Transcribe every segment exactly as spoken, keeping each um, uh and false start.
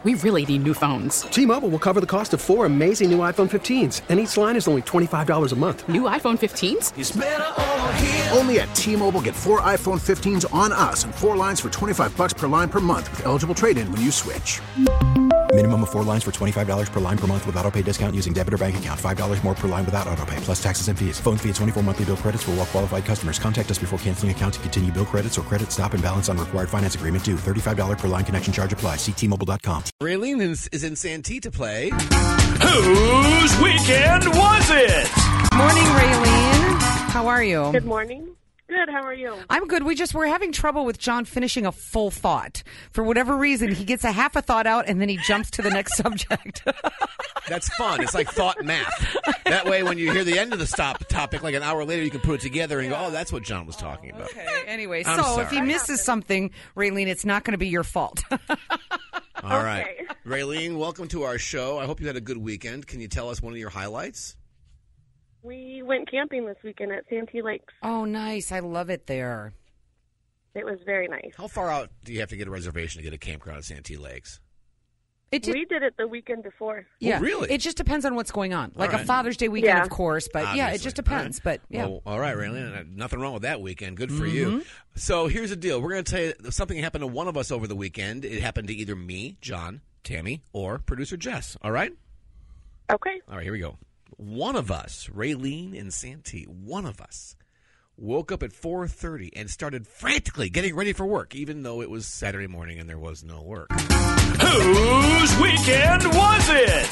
We really need new phones. T-Mobile will cover the cost of four amazing new iPhone fifteens, and each line is only twenty-five dollars a month. New iPhone fifteens? It's better over here. Only at T-Mobile, get four iPhone fifteens on us and four lines for twenty-five dollars per line per month with eligible trade-in when you switch. Minimum of four lines for twenty-five dollars per line per month with autopay discount using debit or bank account. five dollars more per line without autopay, plus taxes and fees. Phone fee at twenty-four monthly bill credits for well-qualified customers. Contact us before canceling account to continue bill credits or credit stop and balance on required finance agreement due. thirty-five dollars per line connection charge applies. See T Mobile dot com. Raylene is, is in Santee to play. Whose weekend was it? Morning, Raylene. How are you? Good morning. Good. How are you? I'm good. We just we're having trouble with John finishing a full thought. For whatever reason, he gets a half a thought out and then he jumps to the next subject. That's fun. It's like thought math. That way, when you hear the end of the stop topic, like an hour later, you can put it together and go, oh, that's what John was talking about. Okay. Anyway, I'm so sorry. if he misses something, Raylene, it's not going to be your fault. All right. Okay. Raylene, welcome to our show. I hope you had a good weekend. Can you tell us one of your highlights? We went camping this weekend at Santee Lakes. Oh, nice. I love it there. It was very nice. How far out do you have to get a reservation to get a campground at Santee Lakes? It did, We did it the weekend before. yeah, really? It just depends on what's going on. Like All right. a Father's Day weekend, Yeah. of course, but yeah, it Obviously. just depends. All right. But yeah. Well, all right, Raylene. Nothing wrong with that weekend. Good for Mm-hmm. you. So here's the deal. We're going to tell you something happened to one of us over the weekend. It happened to either me, John, Tammy, or producer Jess. All right? Okay. All right, here we go. One of us, Raylene and Santee, one of us woke up at four thirty and started frantically getting ready for work, even though it was Saturday morning and there was no work. Whose weekend was it?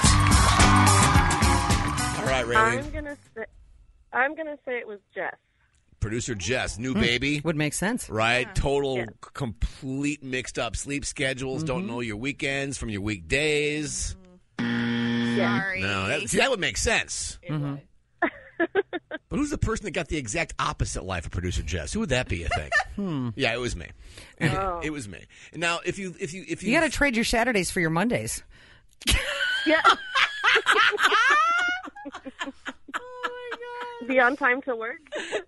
All right, Raylene. I'm gonna say, I'm gonna say it was Jess. Producer Jess, new baby. Would make sense. Right? Total, Yeah. complete mixed up sleep schedules. Mm-hmm. Don't know your weekends from your weekdays. Yeah. No, that, see, that would make sense. Mm-hmm. But who's the person that got the exact opposite life of producer Jess? Who would that be, you think? Hmm. Yeah, it was me. Oh. It was me. Now, if you if you if you, You got to trade your Saturdays for your Mondays. Yeah. Be on time to work.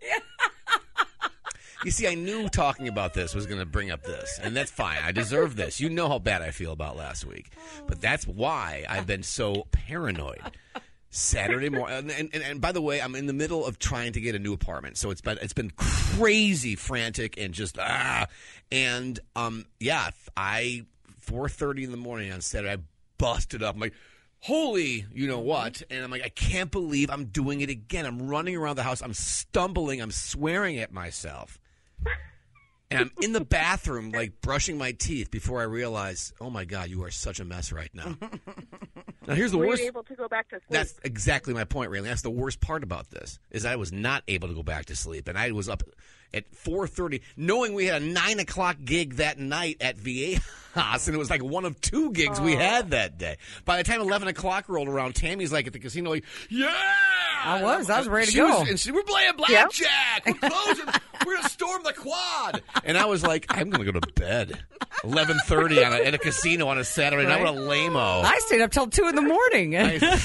You see, I knew talking about this was going to bring up this, and that's fine. I deserve this. You know how bad I feel about last week, but that's why I've been so paranoid. Saturday morning, and, and, and by the way, I'm in the middle of trying to get a new apartment, so it's been it's been crazy, frantic, and just ah, and um, yeah, I four thirty in the morning on Saturday, I busted up. I'm like, holy, you know what? And I'm like, I can't believe I'm doing it again. I'm running around the house, I'm stumbling, I'm swearing at myself. And I'm in the bathroom, like, brushing my teeth before I realize, oh, my God, you are such a mess right now. Now, here's the Were worst. you able to go back to sleep? That's exactly my point, Raylene. That's the worst part about this, is I was not able to go back to sleep. And I was up at four thirty, knowing we had a nine o'clock gig that night at V A House, and it was like one of two gigs Oh. we had that day. By the time eleven o'clock rolled around, Tammy's like at the casino, like, yeah! I was. I was ready to She go. was- and she, we're playing blackjack. We're closing. We're going to storm the quad. And I was like, I'm going to go to bed. eleven thirty on a, at a casino on a Saturday night. What a lame-o. I stayed up till two in the morning.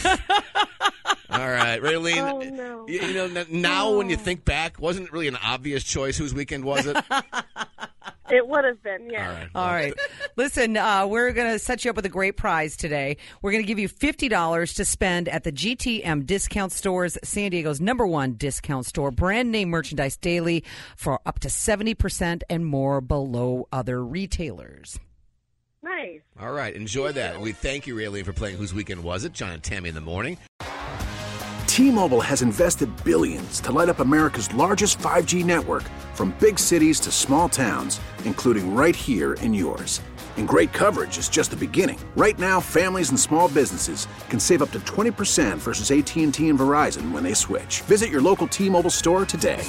All right, Raylene. Oh, no. You, you know, n- now when you think back, wasn't it really an obvious choice? Whose weekend was it? It would have been, yeah. All right. All right. Listen, uh, we're going to set you up with a great prize today. We're going to give you fifty dollars to spend at the G T M Discount Stores, San Diego's number one discount store. Brand name merchandise daily for up to seventy percent and more below other retailers. Nice. All right, enjoy that. And we thank you, Raylene, for playing Whose Weekend Was It? John and Tammy in the morning. T-Mobile has invested billions to light up America's largest five G network, from big cities to small towns, including right here in yours. And great coverage is just the beginning. Right now, families and small businesses can save up to twenty percent versus A T and T and Verizon when they switch. Visit your local T-Mobile store today.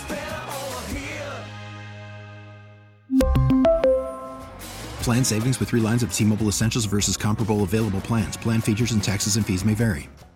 Plan savings with three lines of T-Mobile Essentials versus comparable available plans. Plan features and taxes and fees may vary.